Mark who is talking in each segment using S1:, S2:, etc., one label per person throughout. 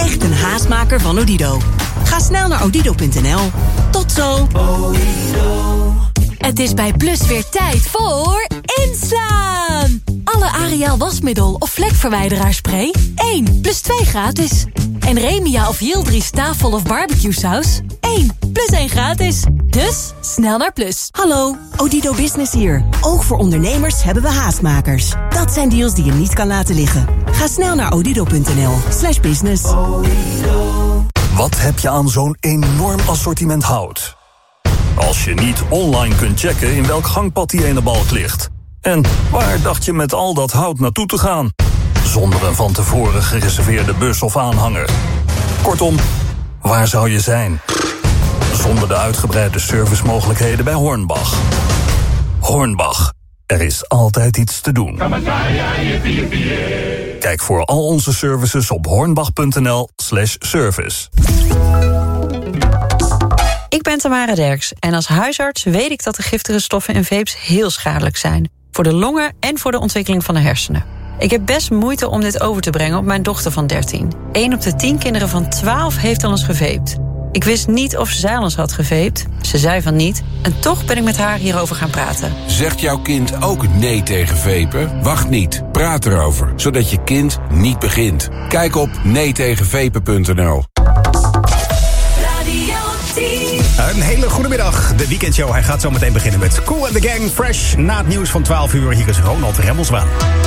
S1: echt een haastmaker van Odido. Ga snel naar odido.nl. Tot zo!
S2: Het is bij Plus weer tijd voor inslaan! Alle Ariel wasmiddel of vlekverwijderaarspray 1 plus 2 gratis. En Remia of Yildiz tafel of barbecue saus 1 plus 1 gratis. Dus snel naar Plus.
S1: Hallo, Odido Business hier. Ook voor ondernemers hebben we haastmakers. Dat zijn deals die je niet kan laten liggen. Ga snel naar odido.nl/business.
S3: Wat heb je aan zo'n enorm assortiment hout? Als je niet online kunt checken in welk gangpad die ene balk ligt. En waar dacht je met al dat hout naartoe te gaan? Zonder een van tevoren gereserveerde bus of aanhanger. Kortom, waar zou je zijn? Zonder de uitgebreide servicemogelijkheden bij Hornbach. Hornbach, er is altijd iets te doen. Kijk voor al onze services op hornbach.nl/service.
S4: Ik ben Tamara Derks en als huisarts weet ik dat de giftige stoffen in vapes heel schadelijk zijn. Voor de longen en voor de ontwikkeling van de hersenen. Ik heb best moeite om dit over te brengen op mijn dochter van 13. 1 op de 10 kinderen van 12 heeft al eens gevaped. Ik wist niet of zij al eens had gevaped. Ze zei van niet. En toch ben ik met haar hierover gaan praten.
S5: Zegt jouw kind ook nee tegen vapen? Wacht niet. Praat erover, zodat je kind niet begint. Kijk op neetegenvapen.nl.
S6: Een hele goede middag. De weekendshow, hij gaat zo meteen beginnen met Kool and the Gang. Fresh, na het nieuws van 12 uur. Hier is Ronald Remmelswaan.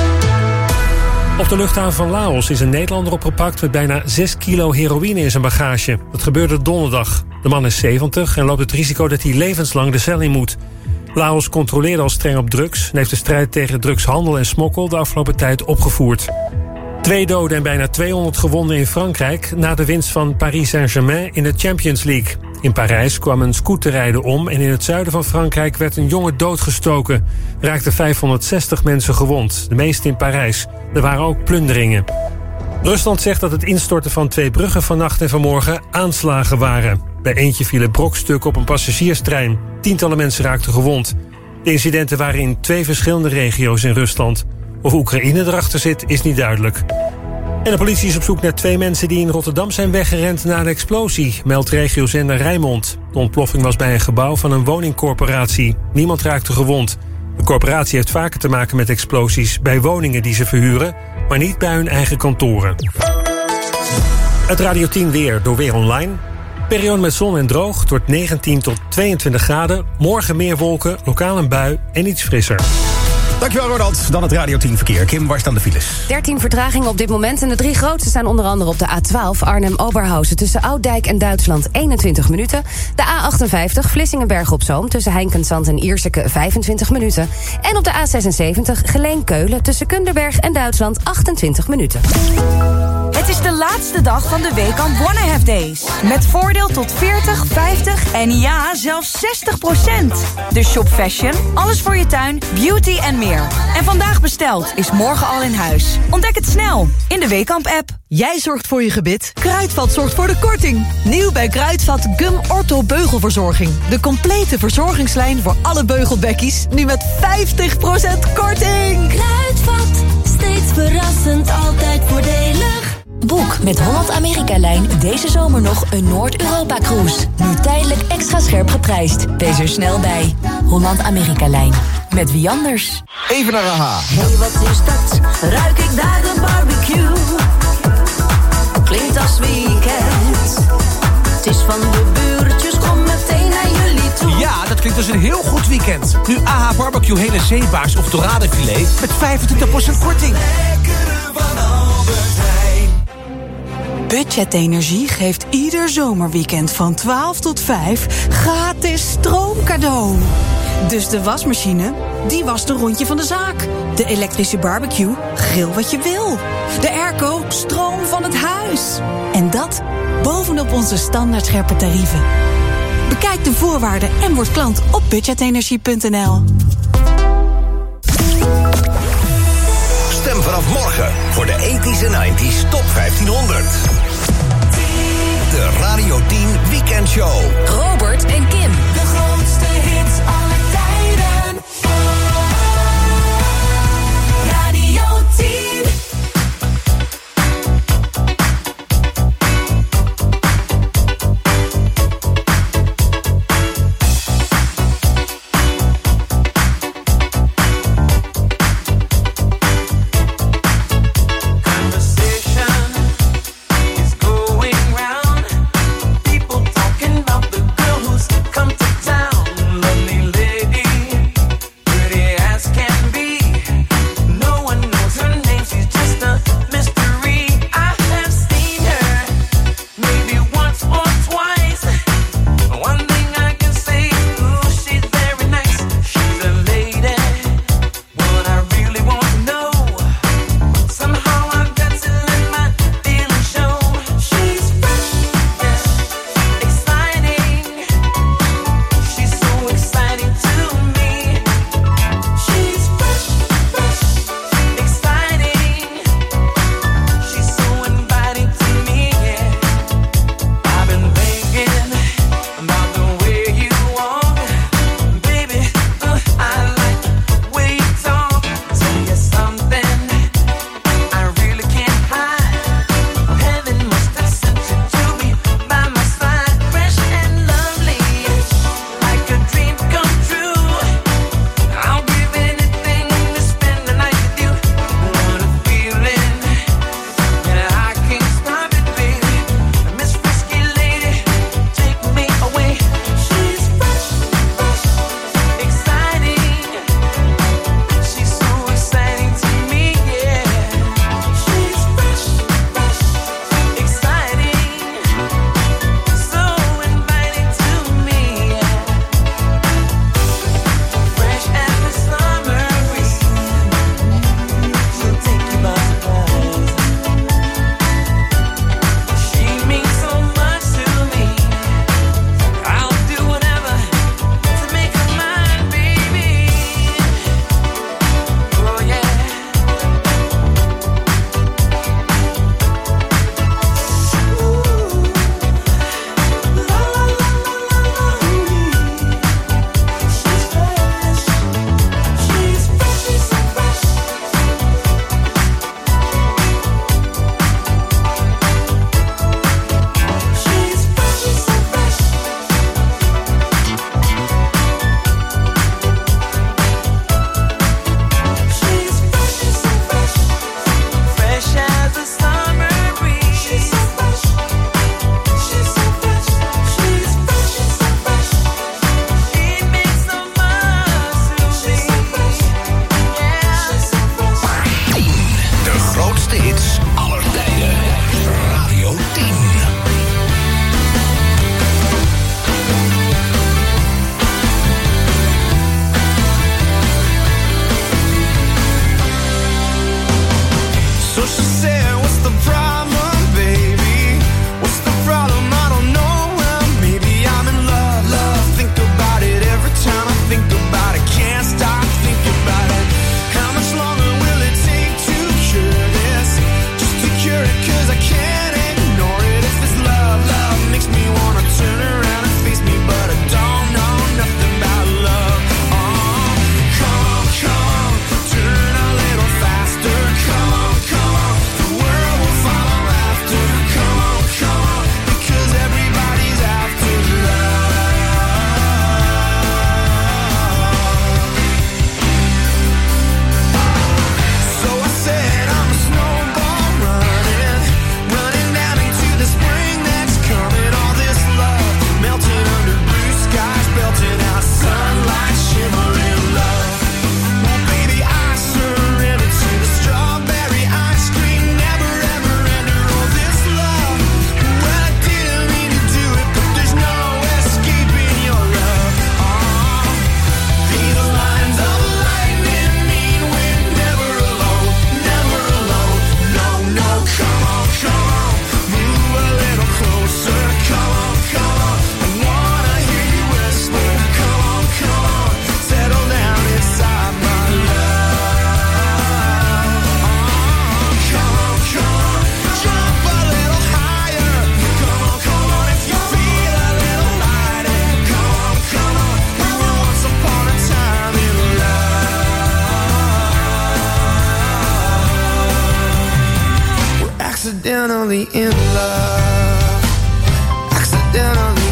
S7: Op de luchthaven van Laos is een Nederlander opgepakt met bijna 6 kilo heroïne in zijn bagage. Dat gebeurde donderdag. De man is 70 en loopt het risico dat hij levenslang de cel in moet. Laos controleerde al streng op drugs en heeft de strijd tegen drugshandel en smokkel de afgelopen tijd opgevoerd. 2 doden en bijna 200 gewonden in Frankrijk na de winst van Paris Saint-Germain in de Champions League. In Parijs kwam een scooterrijder om en in het zuiden van Frankrijk werd een jongen doodgestoken. Er raakten 560 mensen gewond, de meeste in Parijs. Er waren ook plunderingen. Rusland zegt dat het instorten van 2 bruggen vannacht en vanmorgen aanslagen waren. Bij eentje vielen brokstukken op een passagierstrein. Tientallen mensen raakten gewond. De incidenten waren in 2 verschillende regio's in Rusland. Of Oekraïne erachter zit, is niet duidelijk. En de politie is op zoek naar 2 mensen die in Rotterdam zijn weggerend na een explosie, meldt regiozender Rijnmond. De ontploffing was bij een gebouw van een woningcorporatie. Niemand raakte gewond. De corporatie heeft vaker te maken met explosies bij woningen die ze verhuren, maar niet bij hun eigen kantoren. Het Radio 10 weer door Weer Online. Periode met zon en droog, het wordt 19 tot 22 graden. Morgen meer wolken, lokaal een bui en iets frisser.
S6: Dankjewel Ronald. Dan het Radio 10 verkeer. Kim, waar staan de files?
S8: 13 vertragingen op dit moment. En de 3 grootste staan onder andere op de A12 Arnhem-Oberhausen tussen Ouddijk en Duitsland 21 minuten. De A58 Vlissingen-Berg-op-Zoom tussen Heinkensand en Ierseke 25 minuten. En op de A76 Geleen-Keulen tussen Kunderberg en Duitsland 28 minuten.
S9: Het is de laatste dag van de Weekamp Wanna Have Days. Met voordeel tot 40, 50 en ja, zelfs 60%. Dus shop fashion, alles voor je tuin, beauty en meer. En vandaag besteld is morgen al in huis. Ontdek het snel in de Weekamp-app.
S10: Jij zorgt voor je gebit, Kruidvat zorgt voor de korting. Nieuw bij Kruidvat Gum Ortho Beugelverzorging. De complete verzorgingslijn voor alle beugelbekkies. Nu met 50% korting.
S11: Kruidvat, steeds verrassend, altijd voordelig. Boek met Holland-Amerika-lijn deze zomer nog een Noord-Europa-cruise. Nu tijdelijk extra scherp geprijsd. Wees er snel bij. Holland-Amerika-lijn. Met wie anders?
S12: Even naar AHA.
S13: Hey, wat is dat? Ruik ik daar de barbecue? Klinkt als weekend. Het is van de buurtjes, kom meteen naar jullie toe.
S12: Ja, dat klinkt als een heel goed weekend. Nu AHA Barbecue hele zeebaars of doradefilet met 25% korting.
S10: Budget Energie geeft ieder zomerweekend van 12 tot 5 gratis stroomcadeau. Dus de wasmachine, die wast een rondje van de zaak. De elektrische barbecue, grill wat je wil. De airco, stroom van het huis. En dat bovenop onze standaard scherpe tarieven. Bekijk de voorwaarden en word klant op budgetenergie.nl.
S14: Stem vanaf morgen voor de 80s en 90s Top 1500. De Radio 10 Weekend Show.
S11: Robert en Kim.
S13: De grootste hits aller tijden. Radio 10.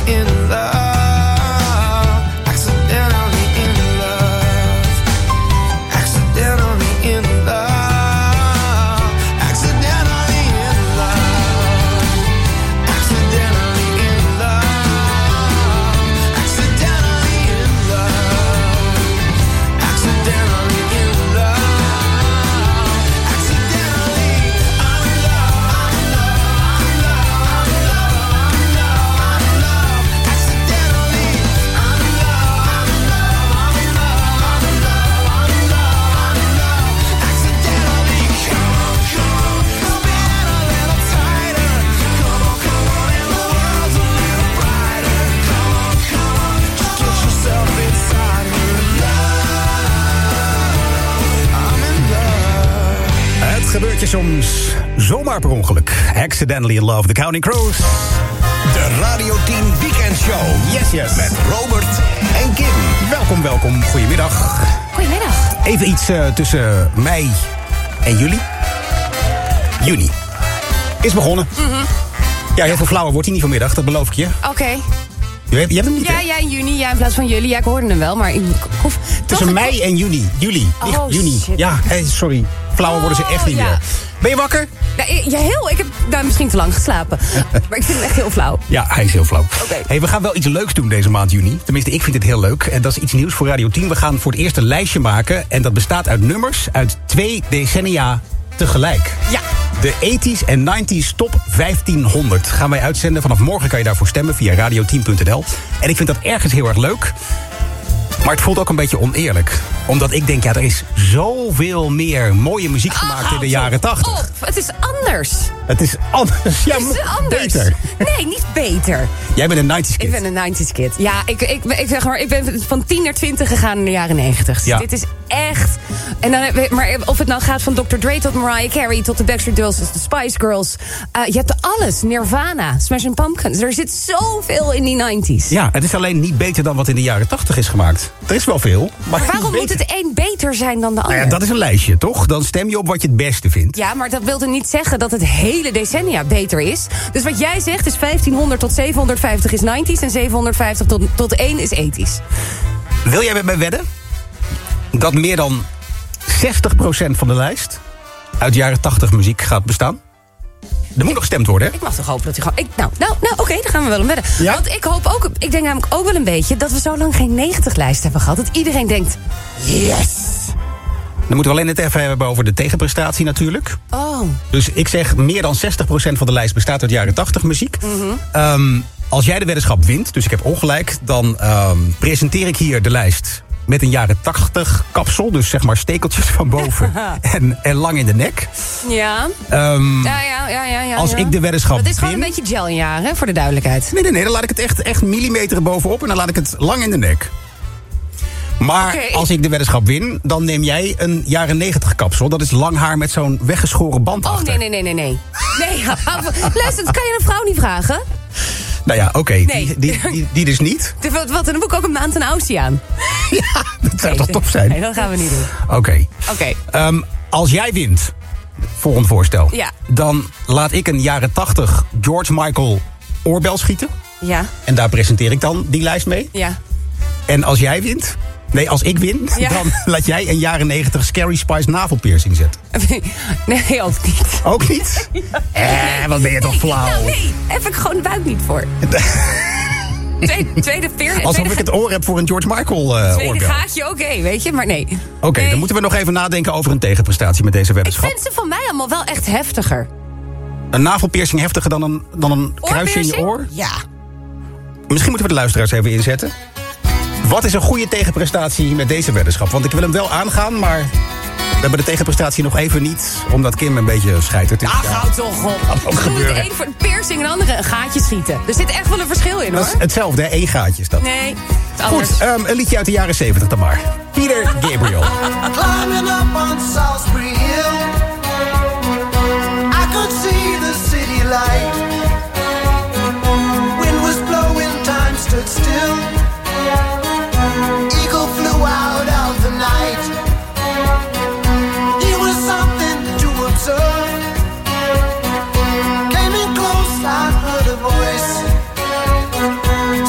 S15: in love. Accidentally in love. Accidentally in love. Accidentally in love. Accidentally in love. Accidentally in love. Accidentally in love. Accidentally, I'm in love. I'm in love. I'm in love. I'm in love. I'm in love. Accidentally, I'm in love. I'm in love. I'm in love. I'm in love. I'm in love. I'm in love. Accidentally, come on, spin a little tighter. Come on, and the world's a little brighter. Come on, just get yourself inside her love. I'm in love.
S6: Het gebeurt je soms zomaar per ongeluk. Accidentally in love, The Counting Crows.
S14: De Radio 10 Weekend Show.
S6: Yes.
S14: Met Robert en Kim.
S6: Welkom. Goedemiddag.
S8: Goedemiddag.
S6: Even iets tussen mei en juli. Juni. Is begonnen. Ja, heel veel flauwer wordt hij niet vanmiddag, dat beloof ik je.
S8: Oké.
S6: Je hebt hem niet, hè?
S8: Ja, in juni. Ja, in plaats van jullie. Ja, ik hoorde hem wel, maar ik hoef...
S6: Tussen mei en juni. Juli.
S8: Oh,
S6: juni.
S8: shit.
S6: Ja, sorry. Flauwer worden ze echt niet
S8: ja.
S6: meer. Ben je wakker?
S8: Ja, heel. Ik heb daar misschien te lang geslapen. Maar ik vind hem echt heel flauw.
S6: Ja, hij is heel flauw.
S8: Oké.
S6: Hey, we gaan wel iets leuks doen deze maand juni. Tenminste, ik vind het heel leuk. En dat is iets nieuws voor Radio 10. We gaan voor het eerst een lijstje maken. En dat bestaat uit nummers uit 2 decennia tegelijk.
S8: Ja.
S6: De 80s en 90s top 1500 gaan wij uitzenden. Vanaf morgen kan je daarvoor stemmen via radio10.nl. En ik vind dat ergens heel erg leuk. Maar het voelt ook een beetje oneerlijk. Omdat ik denk, ja, er is zoveel meer mooie muziek gemaakt in de jaren 80.
S8: Op. Het is anders.
S6: Het is anders. Ja,
S8: Het is anders.
S6: beter.
S8: Nee, niet beter.
S6: Jij bent een 90s kid.
S8: Ik ben een 90s kid. Ja, ik zeg maar, ik ben van 10 naar 20 gegaan in de jaren 90. Dus
S6: Ja.
S8: dit is echt... En dan, maar of het nou gaat van Dr. Dre tot Mariah Carey... tot de Backstreet Girls, de Spice Girls. Je hebt alles. Nirvana, Smashing Pumpkins. Er zit zoveel in die 90s.
S6: Ja, het is alleen niet beter dan wat in de jaren 80 is gemaakt. Er is wel veel, maar
S8: Waarom
S6: niet
S8: moet
S6: beter.
S8: het een beter zijn dan de ander?
S6: Nou ja, dat is een lijstje, toch? Dan stem je op wat je het beste vindt.
S8: Ja, maar dat wil er niet zeggen dat het hele decennia beter is. Dus wat jij zegt is 1500 tot 750 is 90s... en 750 tot 1 is 80s.
S6: Wil jij met mij wedden dat meer dan 60% van de lijst uit jaren 80 muziek gaat bestaan? Er moet nog gestemd worden, hè?
S8: Ik mag toch hopen dat hij gewoon... Oké, dan gaan we wel een wedden.
S6: Ja?
S8: Want ik denk namelijk ook wel een beetje... dat we zo lang geen 90-lijst hebben gehad. Dat iedereen denkt, yes!
S6: Dan moeten we alleen het even hebben over de tegenprestatie natuurlijk.
S8: Oh.
S6: Dus ik zeg, meer dan 60% van de lijst bestaat uit jaren 80 muziek. Als jij de weddenschap wint, dus ik heb ongelijk... dan presenteer ik hier de lijst met een jaren 80 kapsel. Dus zeg maar stekeltjes van boven en lang in de nek.
S8: Ja. Ja.
S6: Als ik de weddenschap
S8: Dat is gewoon
S6: win...
S8: een beetje geljaar, hè, voor de duidelijkheid.
S6: Nee, dan laat ik het echt millimeteren bovenop... en dan laat ik het lang in de nek. Maar als ik de weddenschap win, dan neem jij een jaren 90 kapsel. Dat is lang haar met zo'n weggeschoren band achter.
S8: Nee. Nee, luister, dat kan je een vrouw niet vragen.
S6: Nou ja, oké,
S8: Nee.
S6: die dus niet.
S8: Wat, dan moet ik ook een maand een Aussie aan.
S6: Ja, dat zou toch top zijn?
S8: Nee, dat gaan we niet doen.
S6: Oké.
S8: Oké.
S6: Als jij wint, volgend voorstel...
S8: Ja.
S6: dan laat ik een jaren 80 George Michael oorbel schieten.
S8: Ja.
S6: En daar presenteer ik dan die lijst mee.
S8: Ja.
S6: En als jij wint... Nee, als ik win,
S8: Ja.
S6: dan laat jij een jaren 90 Scary Spice navelpiercing zetten.
S8: Nee, ook niet.
S6: Ook niet? Wat ben je toch flauw.
S8: Nou, nee, heb ik gewoon de buik niet voor. Tweede peer.
S6: Alsof ik het oor heb voor een George Michael
S8: Tweede
S6: oorbel.
S8: gaatje, oké, weet je, maar nee.
S6: Oké,
S8: Nee.
S6: dan moeten we nog even nadenken over een tegenprestatie met deze
S8: Ik
S6: weddenschap.
S8: vind ze van mij allemaal wel echt heftiger.
S6: Een navelpiercing heftiger dan een kruisje in je oor?
S8: Ja.
S6: Misschien moeten we de luisteraars even inzetten. Wat is een goede tegenprestatie met deze weddenschap? Want ik wil hem wel aangaan, maar we hebben de tegenprestatie nog even niet... omdat Kim een beetje scheitert.
S8: Ach, houd toch op.
S6: Kan ook
S8: Doe het
S6: gebeuren.
S8: een voor een piercing en de andere een gaatje schieten. Er zit echt wel een verschil in,
S6: Dat
S8: hoor.
S6: is hetzelfde, hè? 1 gaatje is dat.
S8: Nee, het is anders.
S6: Goed, een liedje uit de jaren 70 dan maar. Peter Gabriel.
S15: Climbing up on Salisbury Hill, I could see the city light. Wind was blowing, time stood still. Eagle flew out of the night. He was something to observe. Came in close, I heard a voice.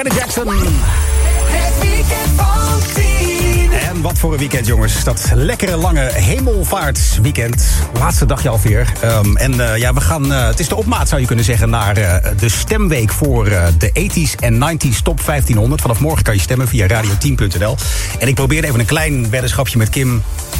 S6: Janet Jackson.
S15: Het weekend van 10.
S6: En wat voor een weekend, jongens. Dat lekkere lange hemelvaartsweekend. Laatste dagje alweer. We gaan, het is de opmaat zou je kunnen zeggen, naar de stemweek voor de 80s en 90s top 1500. Vanaf morgen kan je stemmen via radio10.nl. En ik probeer even een klein weddenschapje met Kim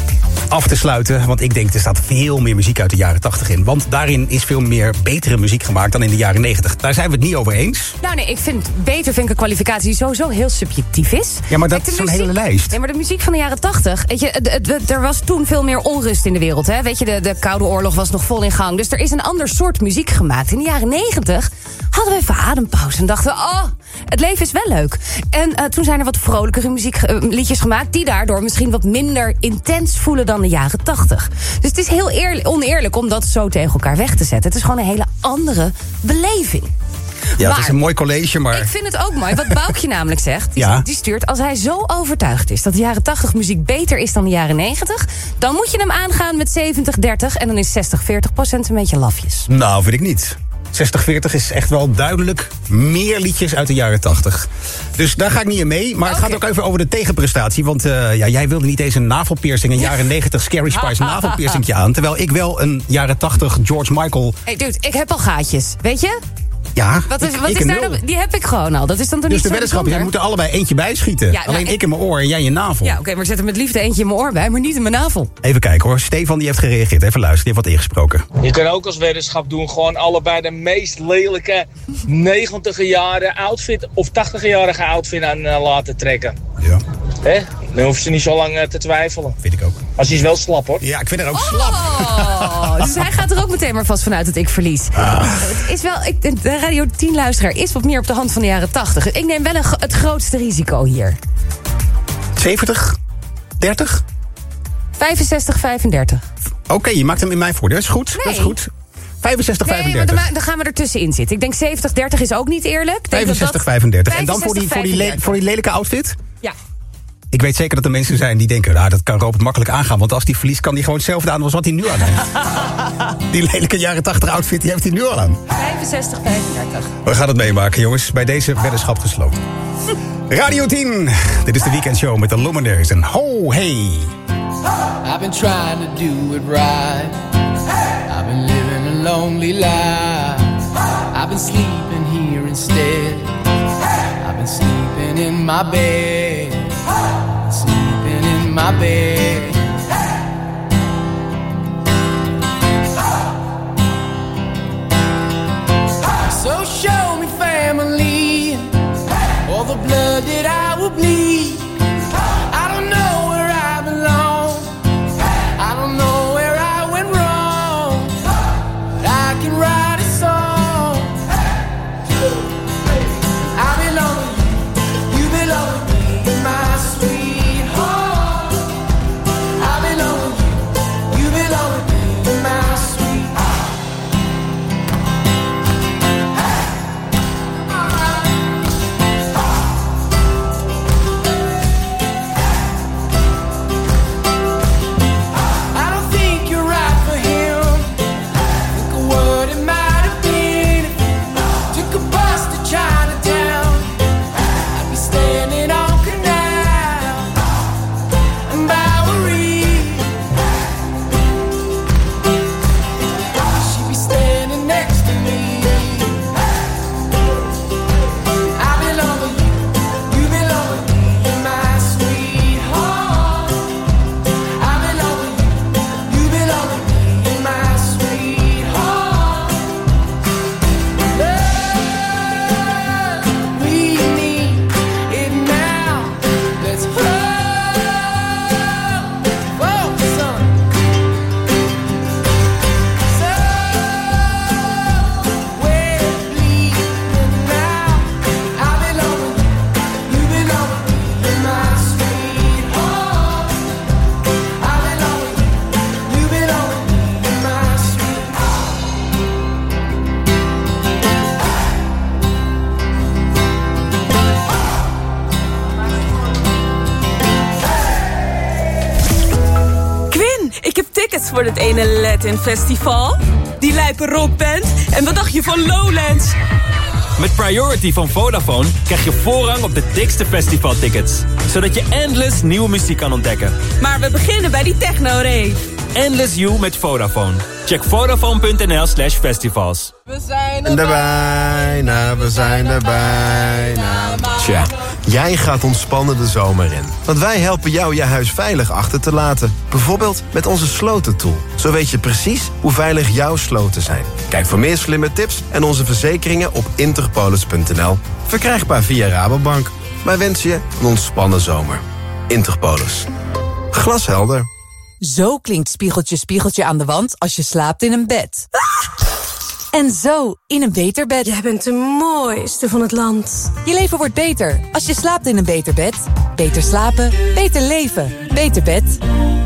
S6: af te sluiten. Want ik denk, er staat veel meer muziek uit de jaren 80 in. Want daarin is veel meer betere muziek gemaakt dan in de jaren 90. Daar zijn we het niet over eens.
S8: Nou nee, vind ik een kwalificatie die sowieso heel subjectief is.
S6: Ja, maar dat is zo'n hele lijst.
S8: Nee, maar de muziek van de jaren 80... Weet je, er was toen veel meer onrust in de wereld. Hè? Weet je, de Koude Oorlog was nog vol in gang. Dus er is een ander soort muziek gemaakt. In de jaren 90 hadden we even adempauze en dachten we... het leven is wel leuk. En toen zijn er wat vrolijkere liedjes gemaakt... die daardoor misschien wat minder intens voelen dan de jaren 80. Dus het is heel oneerlijk om dat zo tegen elkaar weg te zetten. Het is gewoon een hele andere beleving.
S6: Ja, het is een mooi college, maar...
S8: Ik vind het ook mooi, wat Boukje namelijk zegt. Die stuurt, als hij zo overtuigd is... dat de jaren 80 muziek beter is dan de jaren 90... dan moet je hem aangaan met 70-30... en dan is 60-40% een beetje lafjes.
S6: Nou, vind ik niet. 60-40 is echt wel duidelijk meer liedjes uit de jaren 80. Dus daar ga ik niet in mee. Maar het gaat ook even over de tegenprestatie. Want jij wilde niet eens een navelpiercing... een jaren 90 Scary Spice navelpiercingje aan. Terwijl ik wel een jaren 80 George Michael...
S8: Hey dude, ik heb al gaatjes, weet je?
S6: Ja,
S8: wat is daar dan, die heb ik gewoon al. Dat is dan toch
S6: dus
S8: niet
S6: de weddenschap is, jij moet er allebei eentje bij schieten. Ja, alleen ik in mijn oor en jij in je navel.
S8: Ja, oké, maar ik zet er met liefde eentje in mijn oor bij, maar niet in mijn navel.
S6: Even kijken hoor, Stefan die heeft gereageerd. Even luisteren, die heeft wat ingesproken.
S16: Je kan ook als weddenschap doen, gewoon allebei de meest lelijke 90-jarige outfit of 80-jarige outfit aan laten trekken.
S6: Ja.
S16: Hè? Dan hoef je niet zo lang te twijfelen.
S6: Vind ik ook.
S16: Als hij is wel slap hoor.
S6: Ja, ik vind het ook slap.
S8: Dus hij gaat er ook meteen maar vast vanuit dat ik verlies. Het is wel, de Radio 10 luisteraar is wat meer op de hand van de jaren 80. Ik neem wel het grootste risico hier.
S6: 70? 30?
S8: 65, 35.
S6: Oké, je maakt hem in mijn voordeel. Dat is goed.
S8: Nee.
S6: Dat is goed. 65,
S8: nee,
S6: 35.
S8: Maar dan gaan we er tussenin zitten. Ik denk 70, 30 is ook niet eerlijk.
S6: 65, 35. En dan
S8: 65,
S6: voor die lelijke outfit?
S8: Ja.
S6: Ik weet zeker dat er mensen zijn die denken... dat kan Robert makkelijk aangaan. Want als die verliest, kan hij gewoon hetzelfde aan als wat hij nu aan heeft. Die lelijke jaren 80 outfit, die heeft hij nu al aan.
S8: 65, 35.
S6: We gaan het meemaken, jongens. Bij deze weddenschap gesloten. Radio 10. Dit is de weekendshow met de Luminaries en Ho Hey.
S17: I've been trying to do it right. I've been living a lonely life. I've been sleeping here instead. I've been sleeping in my bed. Sleeping in my bed. So show me family, all the blood that I will bleed. I don't know where I belong. I don't know where I went wrong. But I can write a song. I belong with you, you belong with me, my sweetheart. I belong with you, you belong with me, my sweetheart. I don't think you're right for him. Think of what it might have been if you took a bus to Chinatown. I'd be standing on Canal and Bowery. She'd be standing next to me. I belong with you, you belong with me, my sweetheart. I belong with you, you belong with me, my sweetheart. Love, we need it now. Let's focus on somewhere bleeding now. I belong with you, you belong with me, my sweetheart. I belong with you, you belong with me, my
S18: Quinn, ik heb tickets voor het ene Latin Festival. Die lijpe rockband. En wat dacht je van Lowlands?
S19: Met Priority van Vodafone krijg je voorrang op de dikste festivaltickets. Zodat je endless nieuwe muziek kan ontdekken.
S18: Maar we beginnen bij die techno-rave.
S19: Endless You met Vodafone. Check Vodafone.nl/festivals.
S18: We zijn
S20: er bijna, we zijn er bijna. Tja, jij gaat ontspannen de zomer in. Want wij helpen jou je huis veilig achter te laten. Bijvoorbeeld met onze slotentool. Zo weet je precies hoe veilig jouw sloten zijn. Kijk voor meer slimme tips en onze verzekeringen op interpolis.nl. Verkrijgbaar via Rabobank. Wij wensen je een ontspannen zomer. Interpolis. Glashelder.
S21: Zo klinkt spiegeltje, spiegeltje aan de wand als je slaapt in een bed. En zo in een beter bed.
S18: Jij bent de mooiste van het land.
S21: Je leven wordt beter als je slaapt in een beter bed. Beter slapen, beter leven. Beter bed.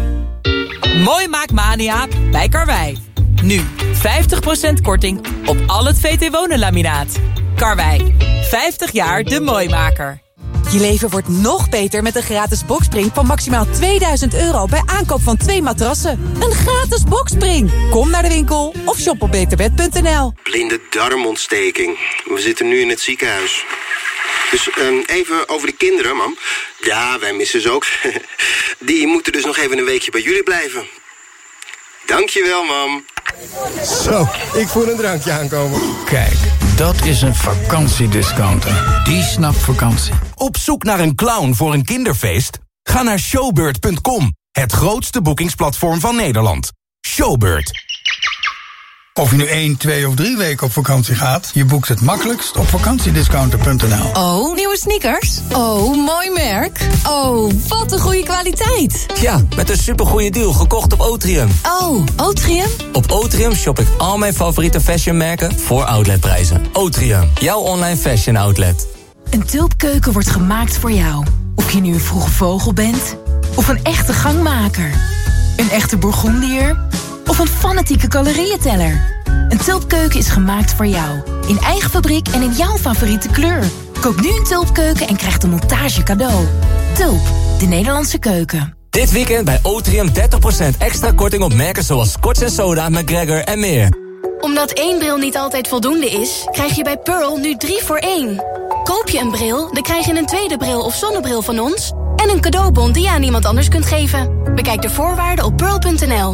S21: Mooi maakt Mania bij Karwei. Nu 50% korting op al het VT Wonen laminaat. Karwei, 50 jaar de mooimaker. Je leven wordt nog beter met een gratis boxspring van maximaal €2000 bij aankoop van 2 matrassen. Een gratis boxspring. Kom naar de winkel of shop op beterbed.nl.
S22: Blinde darmontsteking. We zitten nu in het ziekenhuis. Dus even over de kinderen, mam. Ja, wij missen ze ook. Die moeten dus nog even een weekje bij jullie blijven. Dankjewel, mam.
S20: Zo, ik voel een drankje aankomen.
S23: Kijk, dat is een vakantiediscounter. Die snapt vakantie.
S12: Op zoek naar een clown voor een kinderfeest? Ga naar showbird.com, het grootste boekingsplatform van Nederland. Showbird.
S23: Of je nu 1, 2 of 3 weken op vakantie gaat, je boekt het makkelijkst op vakantiediscounter.nl.
S2: Oh, nieuwe sneakers? Oh, mooi merk. Oh, wat een goede kwaliteit.
S19: Ja, met een supergoeie deal gekocht op Otrium.
S2: Oh, Otrium?
S19: Op Otrium shop ik al mijn favoriete fashionmerken voor outletprijzen. Otrium, jouw online fashion outlet.
S24: Een tulpkeuken wordt gemaakt voor jou. Of je nu een vroege vogel bent, of een echte gangmaker. Een echte Bourgondier, of een fanatieke calorieënteller. Een tulpkeuken is gemaakt voor jou. In eigen fabriek en in jouw favoriete kleur. Koop nu een tulpkeuken en krijg de montage cadeau. Tulp, de Nederlandse keuken.
S19: Dit weekend bij Otrium 30% extra korting op merken zoals Scotch & Soda, McGregor en meer.
S25: Omdat 1 bril niet altijd voldoende is, krijg je bij Pearl nu 3 voor 1. Koop je een bril, dan krijg je een tweede bril of zonnebril van ons en een cadeaubon die je aan iemand anders kunt geven. Bekijk de voorwaarden op pearl.nl.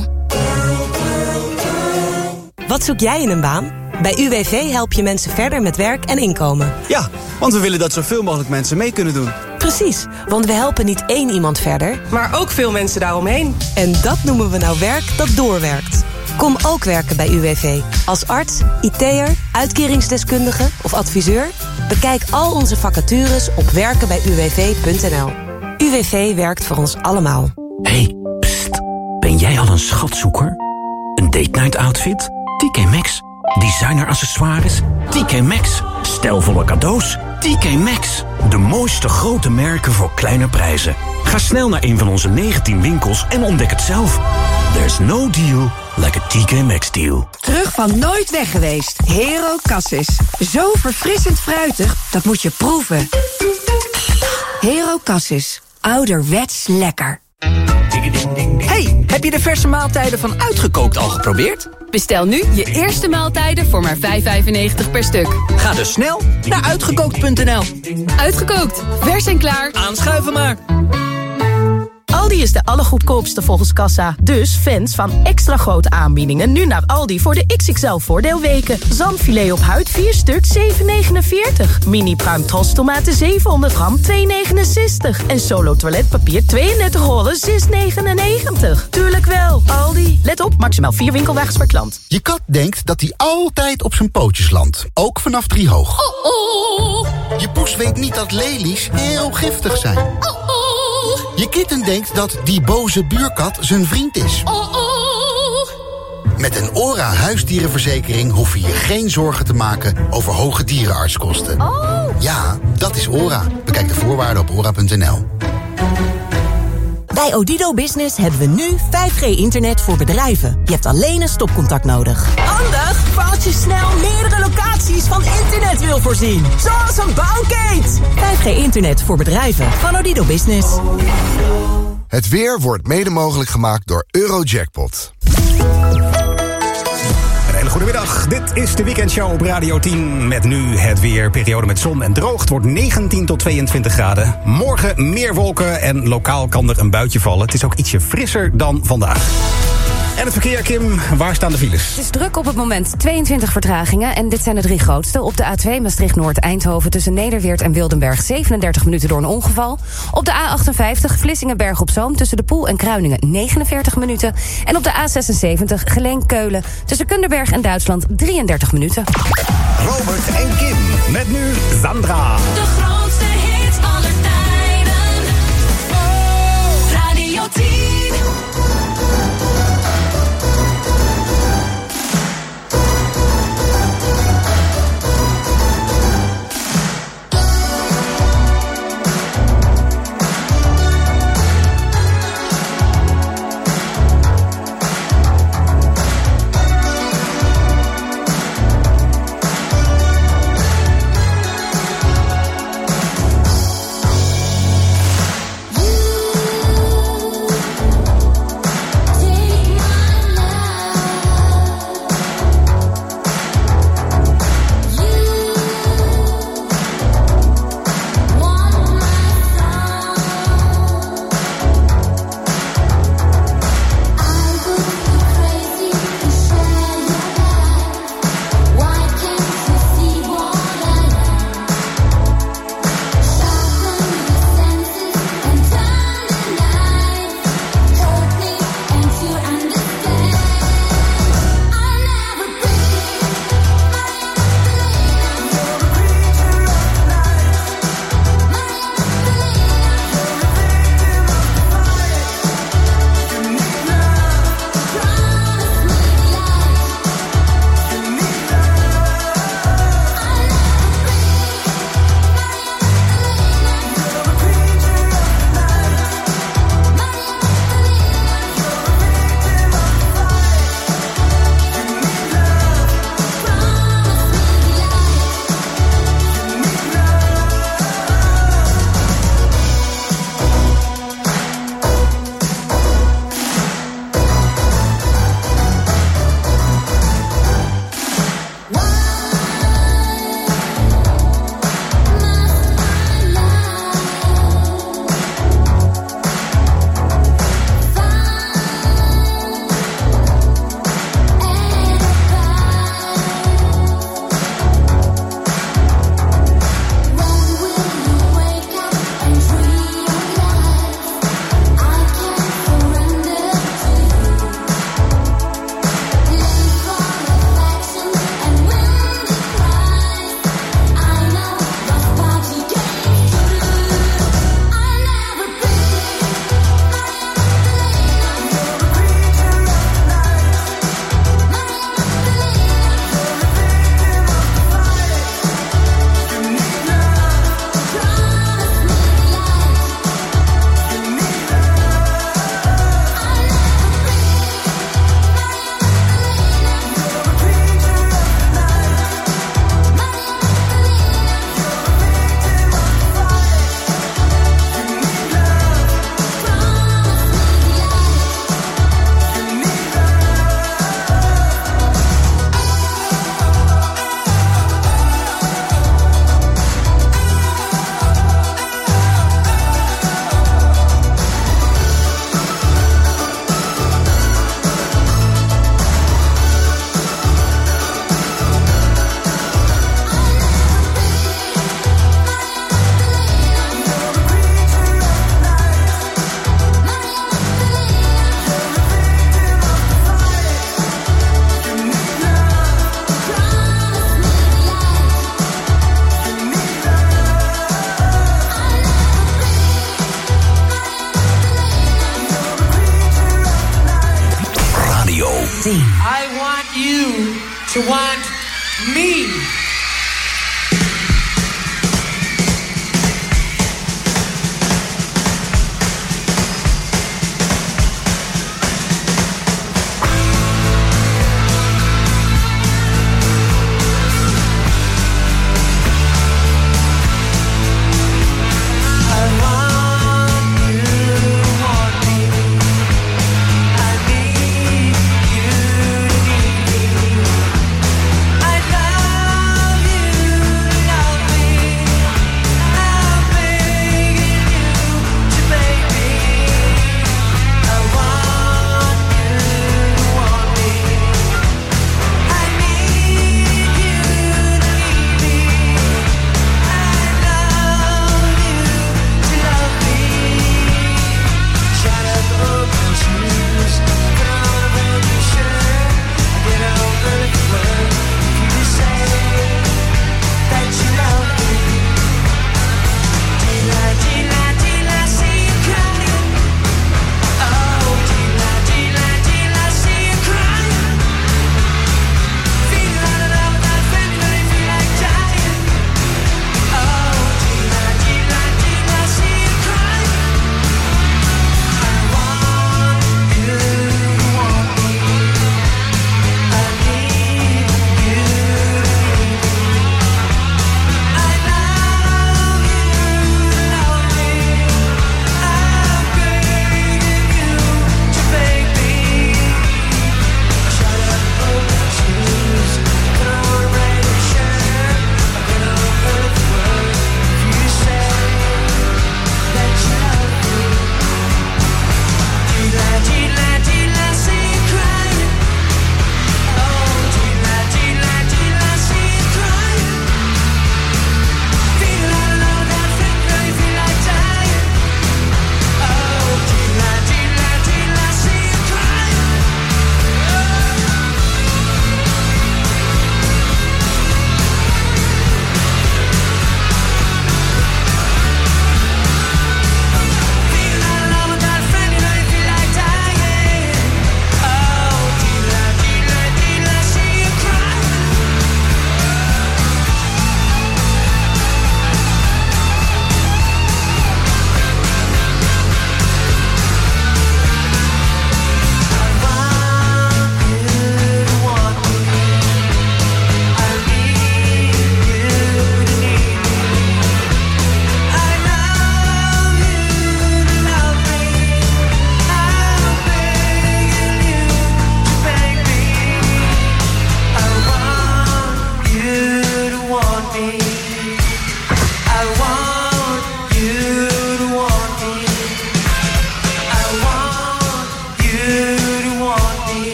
S26: Wat zoek jij in een baan? Bij UWV help je mensen verder met werk en inkomen.
S27: Ja, want we willen dat zoveel mogelijk mensen mee kunnen doen.
S26: Precies, want we helpen niet 1 iemand verder,
S28: maar ook veel mensen daaromheen.
S26: En dat noemen we nou werk dat doorwerkt. Kom ook werken bij UWV. Als arts, IT'er, uitkeringsdeskundige of adviseur. Bekijk al onze vacatures op werkenbijuwv.nl. UWV werkt voor ons allemaal.
S29: Hey, pst. Ben jij al een schatzoeker? Een date night outfit? TK Maxx. Designer accessoires? TK Maxx. Stijlvolle cadeaus? TK Maxx. De mooiste grote merken voor kleine prijzen. Ga snel naar een van onze 19 winkels en ontdek het zelf. There's no deal like a TK Maxx deal.
S30: Terug van nooit weg geweest. Hero Cassis. Zo verfrissend fruitig, dat moet je proeven. Hero Cassis. Ouderwets lekker.
S12: Hey, heb je de verse maaltijden van Uitgekookt al geprobeerd?
S25: Bestel nu je eerste maaltijden voor maar €5,95 per stuk.
S12: Ga dus snel naar uitgekookt.nl.
S25: Uitgekookt, vers en klaar.
S12: Aanschuiven maar.
S31: Aldi is de allergoedkoopste volgens Kassa. Dus fans van extra grote aanbiedingen nu naar Aldi voor de XXL voordeelweken. Zalmfilet op huid 4 stuk 7,49. Mini pruim tomaten 700 gram 2,69. En Solo toiletpapier 32 rollen 6,99. Tuurlijk wel, Aldi. Let op, maximaal 4 winkelwagens per klant.
S32: Je kat denkt dat hij altijd op zijn pootjes landt. Ook vanaf 3 hoog. Je poes weet niet dat lelies heel giftig zijn. Je kitten denkt dat die boze buurkat zijn vriend is. Met een ORA huisdierenverzekering hoef je je geen zorgen te maken over hoge dierenartskosten. Ja, dat is ORA. Bekijk de voorwaarden op ora.nl.
S1: Bij Odido Business hebben we nu 5G-internet voor bedrijven. Je hebt alleen een stopcontact nodig. Handig voor als je snel meerdere locaties van internet wil voorzien. Zoals een bouwkeet. 5G-internet voor bedrijven van Odido Business.
S33: Het weer wordt mede mogelijk gemaakt door Eurojackpot.
S6: Een hele Goedemiddag, dit is de weekendshow op Radio 10. Met nu het weer, periode met zon en droog. Het wordt 19 tot 22 graden. Morgen meer wolken en lokaal kan er een buitje vallen. Het is ook ietsje frisser dan vandaag. En het verkeer, Kim, waar staan de files?
S3: Het is druk op het moment, 22 vertragingen. En dit zijn de 3 grootste. Op de A2 Maastricht-Noord-Eindhoven tussen Nederweert en Wildenberg 37 minuten door een ongeval. Op de A58 Vlissingen-Berg-op-Zoom tussen De Poel en Kruiningen 49 minuten. En op de A76 Geleen-Keulen tussen Kunderberg en Duitsland 33 minuten.
S6: Robert en Kim, met nu Sandra.
S4: De grootste hits aller tijden. Radio 10.
S5: I want you to want me.
S4: I need you to need me.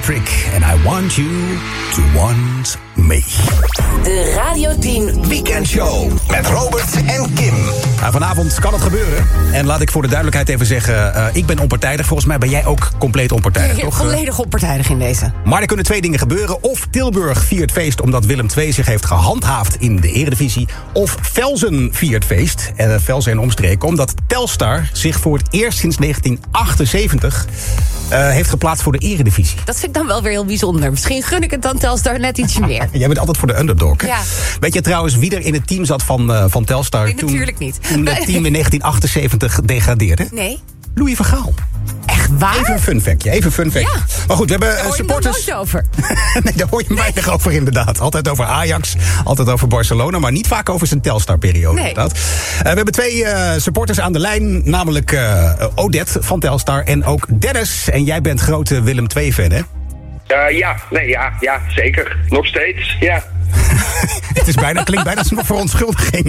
S6: Electric. And I want you to want me.
S1: De Radio 10
S12: Weekendshow met Robert en Kim.
S6: Nou, vanavond kan het gebeuren. En laat ik voor de duidelijkheid even zeggen, ik ben onpartijdig. Volgens mij ben jij ook compleet onpartijdig, toch?
S3: Volledig onpartijdig in deze.
S6: Maar er kunnen twee dingen gebeuren. Of Tilburg viert feest omdat Willem II zich heeft gehandhaafd in de Eredivisie. Of Velzen viert feest, Velzen en omstreken, omdat Telstar zich voor het eerst sinds 1978 heeft geplaatst voor de Eredivisie.
S3: Dat vind ik dan wel weer heel bijzonder. Misschien gun ik het dan Telstar net ietsje meer.
S6: Jij bent altijd voor de underdog, hè?
S3: Ja.
S6: Weet je trouwens wie er in het team zat van Telstar
S3: Nee, natuurlijk niet.
S6: Toen het team in 1978 degradeerde?
S3: Nee.
S6: Louis van Gaal.
S3: Echt waar?
S6: Even een fun factje, Ja. Maar goed, we hebben supporters.
S3: Daar hoor je nooit over.
S6: Nee, daar hoor je weinig over inderdaad. Altijd over Ajax, altijd over Barcelona, maar niet vaak over zijn Telstar-periode.
S3: Nee.
S6: Inderdaad. We hebben twee supporters aan de lijn, namelijk Odette van Telstar en ook Dennis. En jij bent grote Willem II-fan, hè?
S7: Ja, zeker. Nog steeds, ja.
S6: Het is klinkt bijna als een verontschuldiging.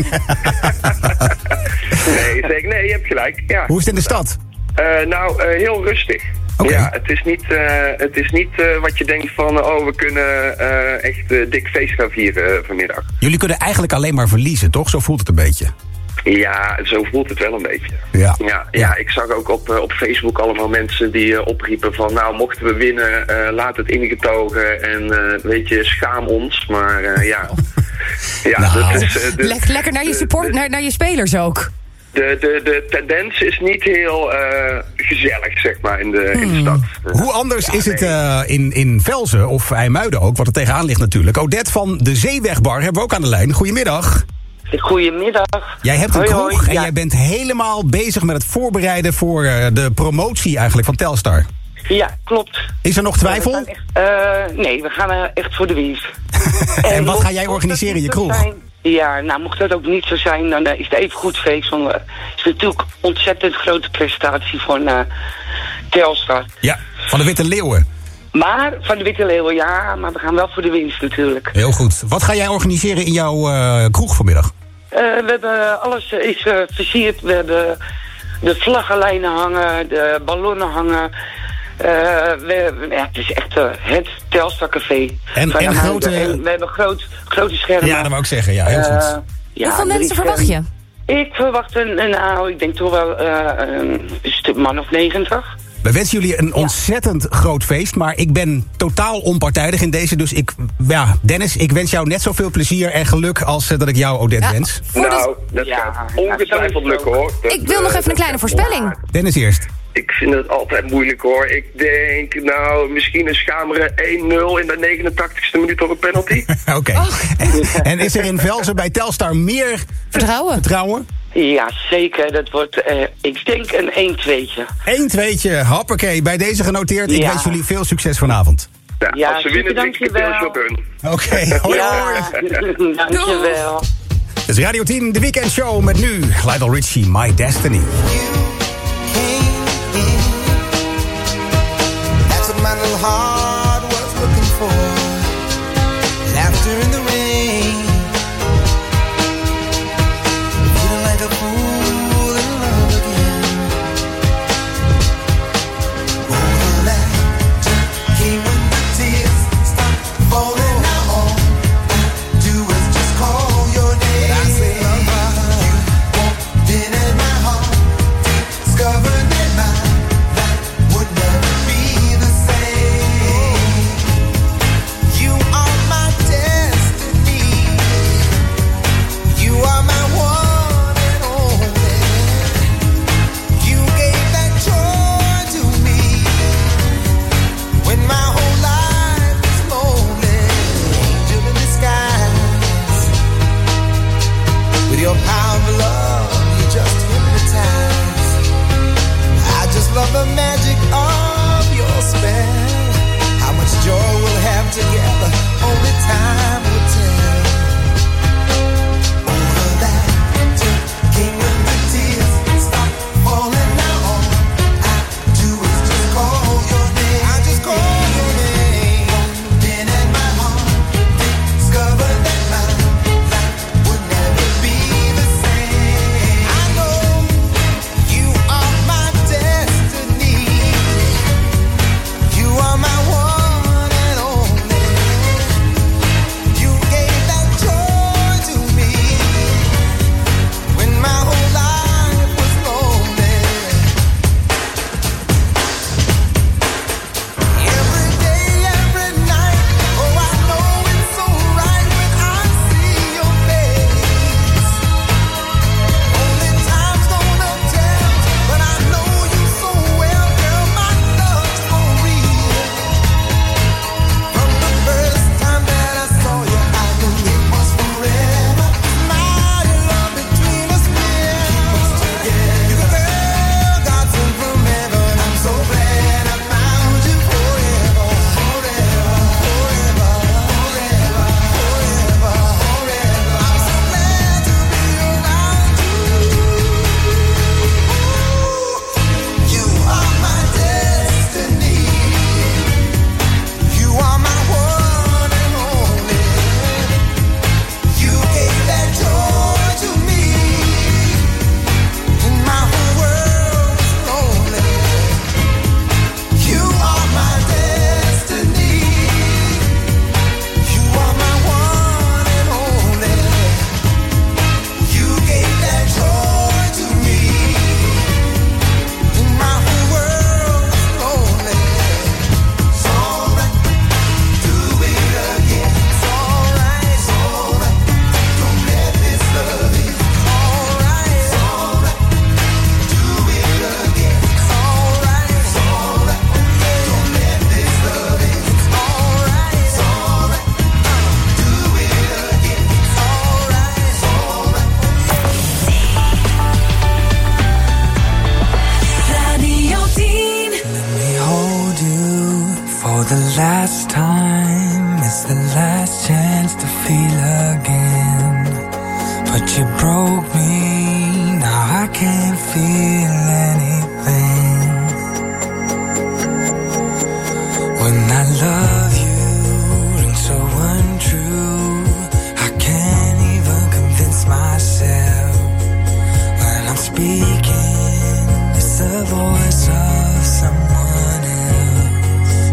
S7: Nee, zeker. Nee, je hebt gelijk. Ja.
S6: Hoe is het in de stad?
S7: Heel rustig. Okay. Ja, het is niet wat je denkt van, we kunnen echt dik feest gaan vieren vanmiddag.
S6: Jullie kunnen eigenlijk alleen maar verliezen, toch? Zo voelt het een beetje.
S7: Ja, zo voelt het wel een beetje. Ja, ik zag ook op Facebook allemaal mensen die opriepen van, mochten we winnen, laat het ingetogen en weet je, schaam ons. Maar ja, dat is...
S3: Lekker naar je support, naar je spelers ook.
S7: De tendens is niet heel gezellig, zeg maar, in de stad.
S6: Hoe anders is het in Velzen of IJmuiden ook, wat er tegenaan ligt natuurlijk. Odette van de Zeewegbar hebben we ook aan de lijn. Goedemiddag.
S8: Goedemiddag.
S6: Jij hebt een kroeg en
S8: ja.
S6: Jij bent helemaal bezig met het voorbereiden voor de promotie eigenlijk van Telstar.
S8: Ja, klopt.
S6: Is er nog twijfel?
S8: Nee, we gaan echt voor de winst.
S6: En wat ga jij organiseren in je kroeg?
S8: Mocht dat ook niet zo zijn, dan is het even goed feest. Want het is natuurlijk een ontzettend grote prestatie van Telstar.
S6: Ja, van de Witte Leeuwen.
S8: Maar, van de Witte Leeuwen, ja, maar we gaan wel voor de winst natuurlijk.
S6: Heel goed. Wat ga jij organiseren in jouw kroeg vanmiddag?
S8: We hebben alles is versierd. We hebben de vlaggenlijnen hangen, de ballonnen hangen. Het is echt het Telstar Café.
S6: En
S8: we hebben grote schermen.
S6: Ja, dat wou ik zeggen. Ja, heel goed.
S3: Hoeveel mensen verwacht je?
S8: Ik verwacht ik denk toch wel een stuk man of 90.
S6: We wensen jullie een ontzettend groot feest, maar ik ben totaal onpartijdig in deze. Dus Dennis, ik wens jou net zoveel plezier en geluk als dat ik jou, Odette, wens.
S7: Dat gaat ongetwijfeld lukken, hoor.
S3: Ik wil nog even een kleine voorspelling.
S6: Dennis eerst.
S7: Ik vind het altijd moeilijk, hoor. Ik denk, misschien een schamere 1-0 in de 89ste minuut op een penalty.
S6: Oké. En is er in Velzen bij Telstar meer vertrouwen?
S8: Ja, zeker. Dat wordt, ik denk een 1-2'tje.
S6: 1-2'tje, hoppakee. Bij deze genoteerd. Ik wens jullie veel succes vanavond.
S7: Ja, als ze winnen, denk ik het op hun.
S6: Oké, hoi.
S8: Dankjewel.
S6: Het is Radio 10, de weekendshow met nu Lionel Richie, My Destiny.
S9: That's what my little heart was looking for. Laughter in the rain. Feeling like a fool in love again. Oh, that came when the tears stopped falling. Now all I do is just call your name. But I say, you walked in and my heart discovered that my life would never be the same. You are my destiny. You are my one and only. You gave that joy to me when my whole life was lonely. Angel in disguise. With your power of love, you just hypnotize. I just love the magic of your spell. How much joy we'll have together, only time will tell. All of that came when the tears stopped falling. Now all I do is just call your name. I just call your name. Then in my heart, discover that my life would never be the same. I know you are my destiny. You are my one
S2: last time, it's the last chance to feel again. But you broke me, now I can't feel anything. When I love you, rings so untrue, I can't even convince myself. When I'm speaking, it's the voice of someone else.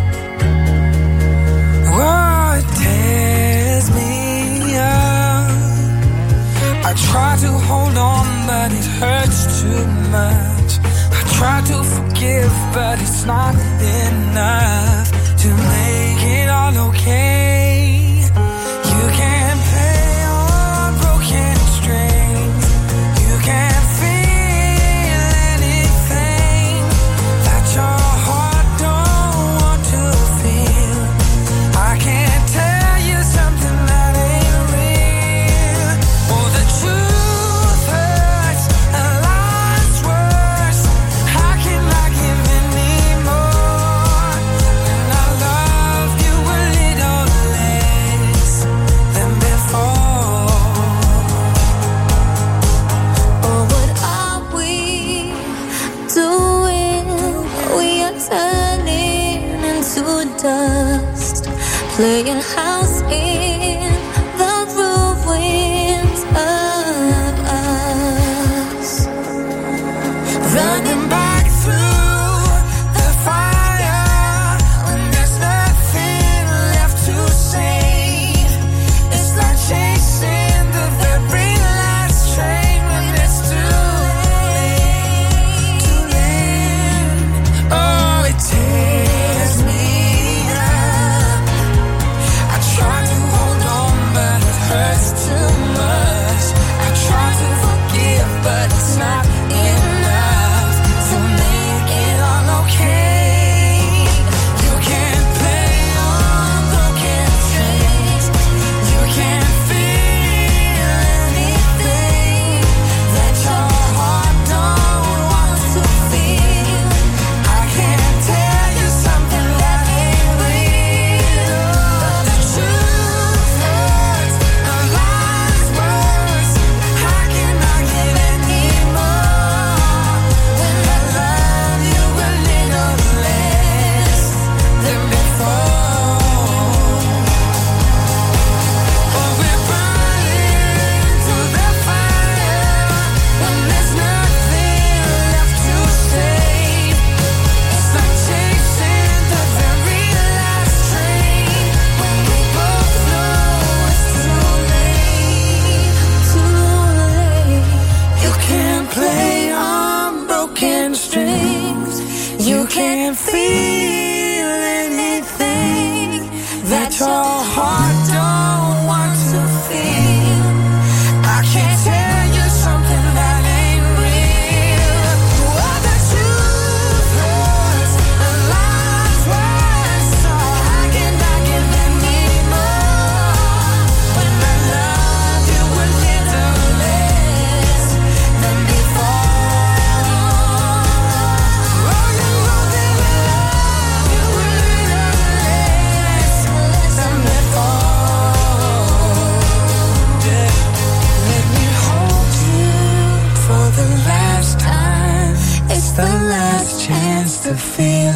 S2: Oh, it tears me up. I try to hold on, but it hurts too much. I try to forgive, but it's not enough to make it all okay. You can't play on broken strings. You can't feel anything that your heart don't want to feel. I can't tell you something that ain't real. Oh, the truth hurts, a lot's worse. How can I give anymore when I love you a little less than before?
S4: Oh, what are we doing? We are turning into dust, playing house in the ruins of us.
S2: Running back through the fire when there's nothing left to save. It's like chasing the very last train when it's too late. Too late. Oh, it tears me up. I try to hold on, but it hurts too much. I try to forgive, but it's not enough to make it all okay. You can't play on broken strings. You can't feel anything that your heart don't want to feel. I can't tell you something that ain't real. The truth hurts, a lot's worse. How can I give anymore when I love you a little less than before? Oh, we're burning through the fire when there's nothing left to save. It's like chasing the very last train when we both know it's too late. Too late. You can't play on broken strings. You can't feel anything that your heart don't want to feel. I can't tell you something that ain't real. Oh, the truth hurts, a lot's worse. So how can I give anymore when I love you a little less than before? Oh, you know that I love you a little less than before. Yeah. Let me hold you for the last time. It's the last chance to feel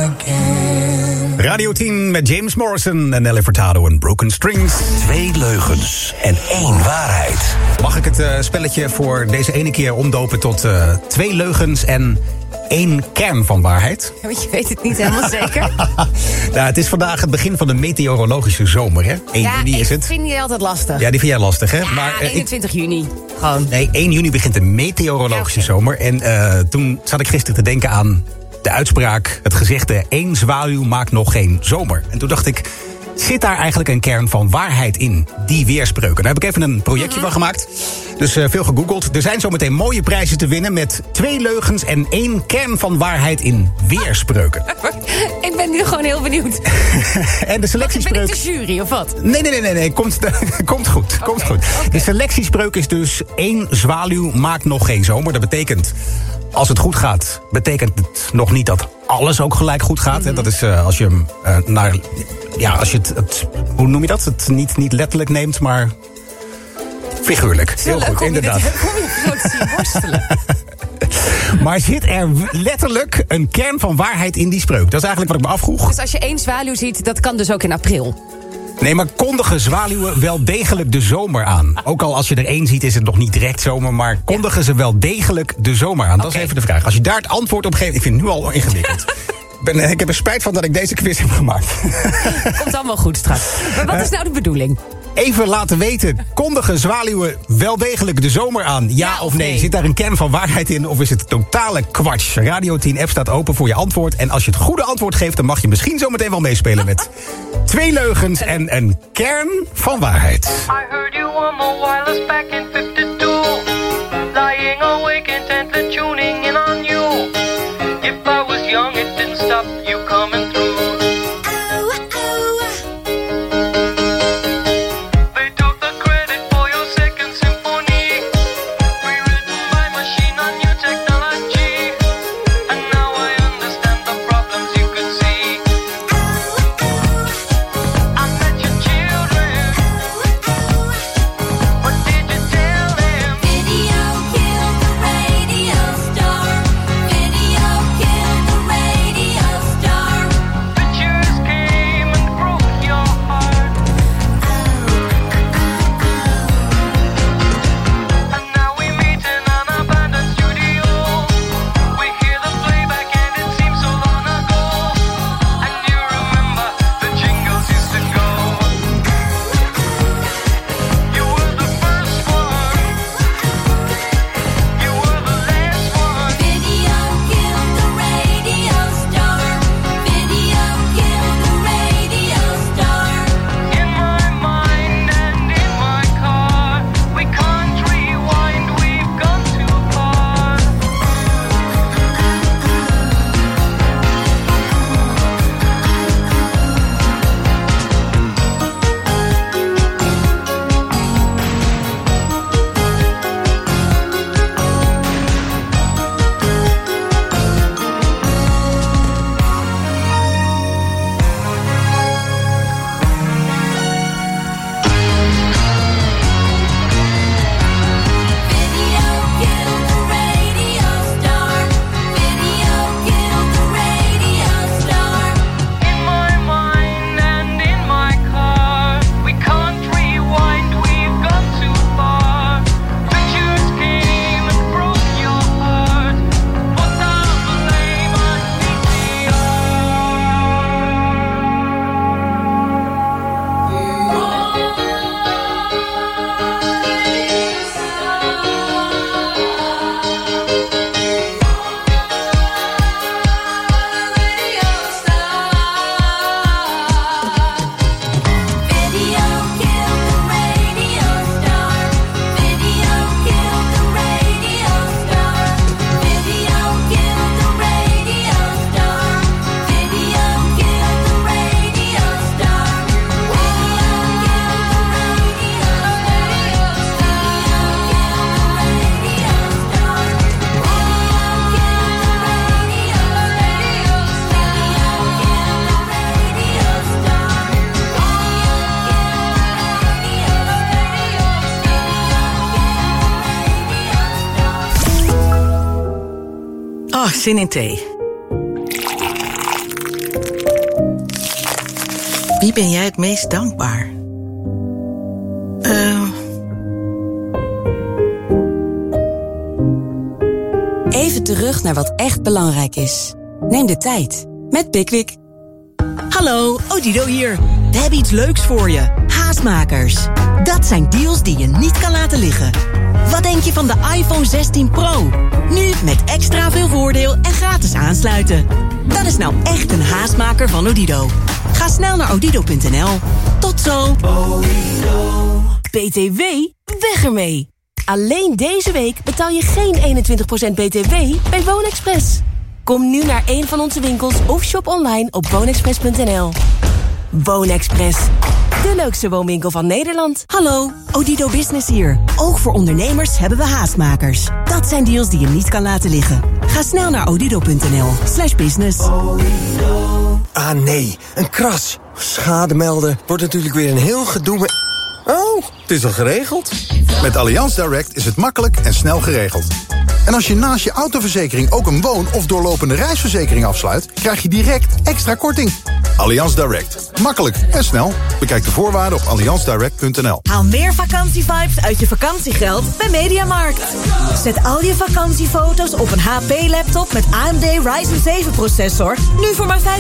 S2: again.
S6: Radio 10 met James Morrison en Nelly Furtado en Broken Strings.
S29: 2 leugens en 1 waarheid.
S6: Mag ik het spelletje voor deze ene keer omdopen tot 2 leugens en 1 kern van waarheid?
S3: Ja, want je weet het niet helemaal zeker.
S6: Nou, het is vandaag het begin van de meteorologische zomer, hè? 1 juni is het.
S3: Ik vind die altijd lastig.
S6: Ja, die vind jij lastig, hè?
S3: Ja,
S6: maar,
S3: 21 juni. Gewoon.
S6: Nee, 1 juni begint de meteorologische zomer. En toen zat ik gisteren te denken aan de uitspraak, het gezegde, 1 zwaluw maakt nog geen zomer. En toen dacht ik, zit daar eigenlijk een kern van waarheid in, die weerspreuken? Daar heb ik even een projectje van gemaakt. Dus veel gegoogeld. Er zijn zometeen mooie prijzen te winnen met 2 leugens en 1 kern van waarheid in weerspreuken.
S3: Ik ben nu gewoon heel benieuwd.
S6: En de selectiespreuk...
S3: Ben ik de jury of wat?
S6: Nee. Komt goed. Okay. De selectiespreuk is dus 1 zwaluw maakt nog geen zomer. Dat betekent, als het goed gaat, betekent het nog niet dat alles ook gelijk goed gaat. Hè? Dat is als je hem als je het hoe noem je dat? Het niet letterlijk neemt, maar figuurlijk. Heel goed, inderdaad. Maar zit er letterlijk een kern van waarheid in die spreuk? Dat is eigenlijk wat ik me afvroeg.
S3: Dus als je 1 zwaluw ziet, dat kan dus ook in april?
S6: Nee, maar kondigen zwaluwen wel degelijk de zomer aan? Ook al als je er 1 ziet, is het nog niet direct zomer, maar kondigen ze wel degelijk de zomer aan? Dat is even de vraag. Als je daar het antwoord op geeft, ik vind het nu al ingewikkeld. Ik heb er spijt van dat ik deze quiz heb gemaakt.
S3: Komt allemaal goed straks. Maar wat is nou de bedoeling?
S6: Even laten weten, kondigen zwaluwen wel degelijk de zomer aan? Ja of nee? Zit daar een kern van waarheid in of is het totale kwats? Radio 10 app staat open voor je antwoord. En als je het goede antwoord geeft, dan mag je misschien zo meteen wel meespelen met 2 leugens en een kern van waarheid.
S2: I heard you on my wireless back in 52. Lying awake intently tuning in on you. If I was young, it didn't stop you coming through.
S10: Zin in thee. Wie ben jij het meest dankbaar?
S26: Even terug naar wat echt belangrijk is. Neem de tijd met Pickwick.
S11: Hallo, Odido hier. We hebben iets leuks voor je. Haastmakers. Dat zijn deals die je niet kan laten liggen. Wat denk je van de iPhone 16 Pro? Nu met extra veel voordeel en gratis aansluiten. Dat is nou echt een haastmaker van Odido. Ga snel naar odido.nl. Tot zo. BTW? Weg ermee. Alleen deze week betaal je geen 21% BTW bij Woonexpress. Kom nu naar een van onze winkels of shop online op woonexpress.nl. Woonexpress.
S31: de leukste woonwinkel van Nederland.
S11: Hallo, Odido Business hier. Ook voor ondernemers hebben we haastmakers. Dat zijn deals die je niet kan laten liggen. Ga snel naar odido.nl/business.
S13: Ah nee, een kras. Schade melden. Wordt natuurlijk weer een heel gedoe met... Oh, het is al geregeld.
S14: Met Allianz Direct is het makkelijk en snel geregeld. En als je naast je autoverzekering ook een woon- of doorlopende reisverzekering afsluit, krijg je direct extra korting. Allianz Direct. Makkelijk en snel. Bekijk de voorwaarden op allianzdirect.nl.
S15: Haal meer vakantievibes uit je vakantiegeld bij Mediamarkt. Zet al je vakantiefoto's op een HP-laptop met AMD Ryzen 7 processor. Nu voor maar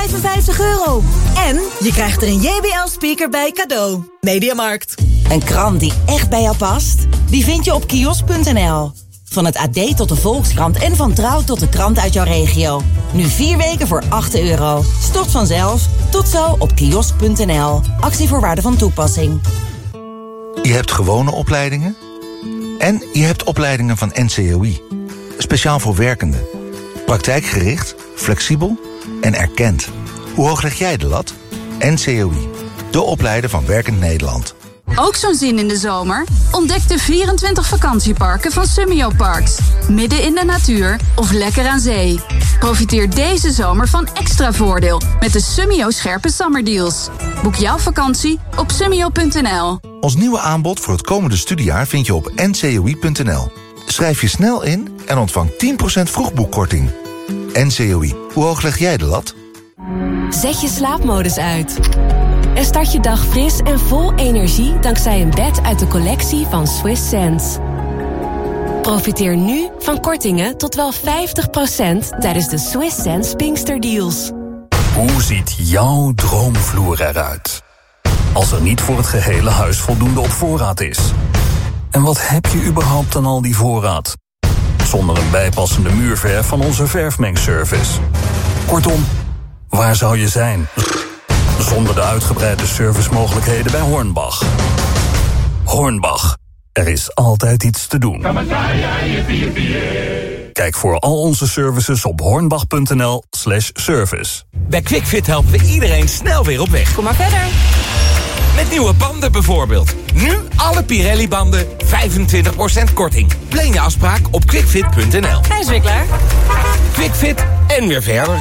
S15: €555. En je krijgt er een JBL-speaker bij cadeau. Mediamarkt.
S16: Een krant die echt bij jou past? Die vind je op kiosk.nl. Van het AD tot de Volkskrant en van Trouw tot de krant uit jouw regio. Nu 4 weken voor €8. Stort vanzelf. Tot zo op kiosk.nl. Actievoorwaarden van toepassing.
S17: Je hebt gewone opleidingen en je hebt opleidingen van NCOI. Speciaal voor werkenden. Praktijkgericht, flexibel en erkend. Hoe hoog leg jij de lat? NCOI. De opleider van Werkend Nederland.
S18: Ook zo'n zin in de zomer? Ontdek de 24 vakantieparken van Summio Parks. Midden in de natuur of lekker aan zee. Profiteer deze zomer van extra voordeel met de Summio scherpe summerdeals. Boek jouw vakantie op summio.nl.
S17: Ons nieuwe aanbod voor het komende studiejaar vind je op ncoi.nl. Schrijf je snel in en ontvang 10% vroegboekkorting. NCOI. Hoe hoog leg jij de lat?
S31: Zet je slaapmodus uit. En start je dag fris en vol energie dankzij een bed uit de collectie van Swiss Sense. Profiteer nu van kortingen tot wel 50% tijdens de Swiss Sense Pinkster Deals.
S19: Hoe ziet jouw droomvloer eruit? Als er niet voor het gehele huis voldoende op voorraad is. En wat heb je überhaupt aan al die voorraad? Zonder een bijpassende muurverf van onze verfmengservice. Kortom, waar zou je zijn? Zonder de uitgebreide servicemogelijkheden bij Hornbach. Hornbach. Er is altijd iets te doen. Kijk voor al onze services op hornbach.nl/service.
S12: Bij QuickFit helpen we iedereen snel weer op weg.
S31: Kom maar verder.
S12: Met nieuwe banden bijvoorbeeld. Nu alle Pirelli-banden 25% korting. Plan je afspraak op quickfit.nl.
S31: Hij is weer klaar.
S12: QuickFit en weer verder.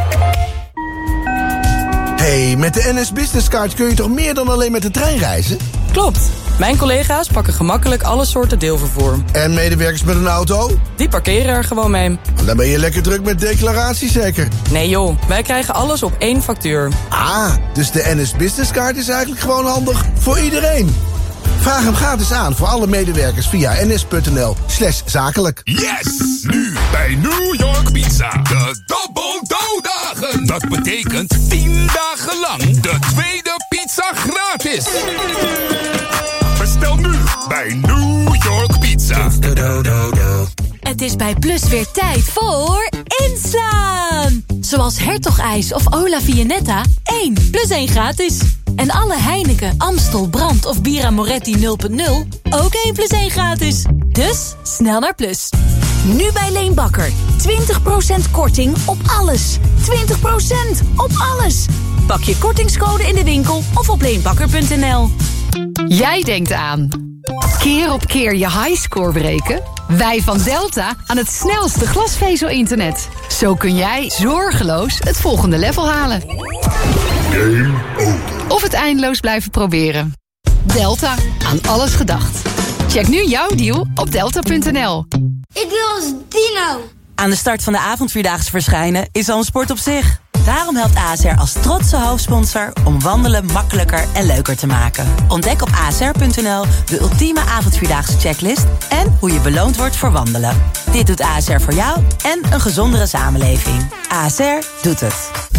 S14: Hey, met de NS Business Card kun je toch meer dan alleen met de trein reizen?
S31: Klopt. Mijn collega's pakken gemakkelijk alle soorten deelvervoer.
S14: En medewerkers met een auto?
S31: Die parkeren er gewoon mee.
S14: Dan ben je lekker druk met declaratie zeker?
S31: Nee joh, wij krijgen alles op 1 factuur.
S14: Ah, dus de NS Business Card is eigenlijk gewoon handig voor iedereen. Vraag hem gratis aan voor alle medewerkers via ns.nl/zakelijk.
S20: Yes! Nu bij New York Pizza. De Double Dough Dagen. Dat betekent 10 dagen lang de tweede pizza gratis. Bestel nu bij New York Pizza.
S31: Het is bij Plus weer tijd voor inslaan. Zoals Hertogijs of Ola Vianetta. 1 + 1 gratis. En alle Heineken, Amstel, Brand of Bira Moretti 0.0 ook 1 + 1 gratis. Dus snel naar Plus. Nu bij Leen Bakker. 20% korting op alles. 20% op alles. Pak je kortingscode in de winkel of op leenbakker.nl.
S3: Jij denkt aan keer op keer je highscore breken? Wij van Delta aan het snelste glasvezel-internet. Zo kun jij zorgeloos het volgende level halen.
S20: Game over.
S3: Of het eindeloos blijven proberen. Delta, aan alles gedacht. Check nu jouw deal op delta.nl.
S21: Ik wil als dino.
S26: Aan de start van de avondvierdaagse verschijnen is al een sport op zich. Daarom helpt ASR als trotse hoofdsponsor om wandelen makkelijker en leuker te maken. Ontdek op asr.nl de ultieme avondvierdaagse checklist en hoe je beloond wordt voor wandelen. Dit doet ASR voor jou en een gezondere samenleving. ASR doet het.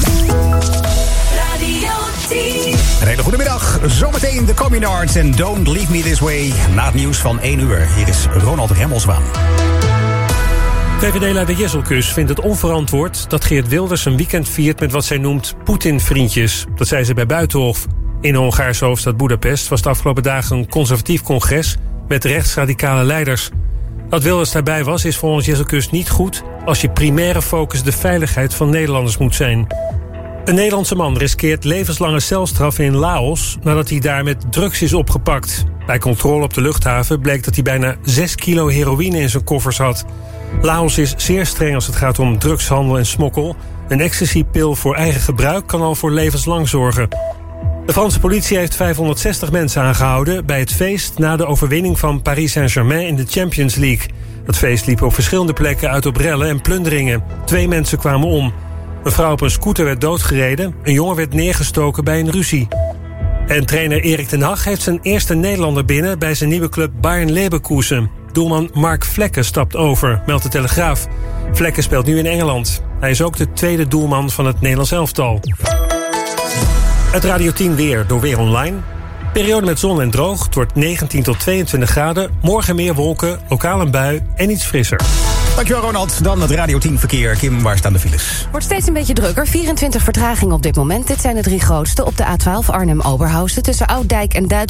S6: Een hele goede middag. Zometeen de Communards en Don't Leave Me This Way. Na het nieuws van 1 uur. Hier is Ronald Remmelswaan.
S22: VVD-leider Jesselkus vindt het onverantwoord dat Geert Wilders een weekend viert met wat zij noemt Poetin-vriendjes. Dat zei ze bij Buitenhof. In de Hongaarse hoofdstad Boedapest was de afgelopen dagen een conservatief congres met rechtsradicale leiders. Dat Wilders daarbij was, is volgens Jesselkus niet goed als je primaire focus de veiligheid van Nederlanders moet zijn. Een Nederlandse man riskeert levenslange celstraf in Laos nadat hij daar met drugs is opgepakt. Bij controle op de luchthaven bleek dat hij bijna 6 kilo heroïne in zijn koffers had. Laos is zeer streng als het gaat om drugshandel en smokkel. Een ecstasypil voor eigen gebruik kan al voor levenslang zorgen. De Franse politie heeft 560 mensen aangehouden bij het feest na de overwinning van Paris Saint-Germain in de Champions League. Het feest liep op verschillende plekken uit op rellen en plunderingen. 2 mensen kwamen om. Een vrouw op een scooter werd doodgereden. Een jongen werd neergestoken bij een ruzie. En trainer Erik ten Hag heeft zijn eerste Nederlander binnen bij zijn nieuwe club Bayern Leverkusen. Doelman Mark Vlekken stapt over, meldt de Telegraaf. Vlekken speelt nu in Engeland. Hij is ook de tweede doelman van het Nederlands elftal. Het Radio 10 weer door Weer Online. Periode met zon en droog. Het wordt 19 tot 22 graden. Morgen meer wolken, lokaal een bui en iets frisser.
S6: Dankjewel Ronald. Dan het Radio 10 verkeer. Kim, waar staan de files?
S3: Wordt steeds een beetje drukker. 24 vertragingen op dit moment. Dit zijn de 3 grootste. Op de A12 Arnhem-Oberhausen tussen Ouddijk en Duitsland.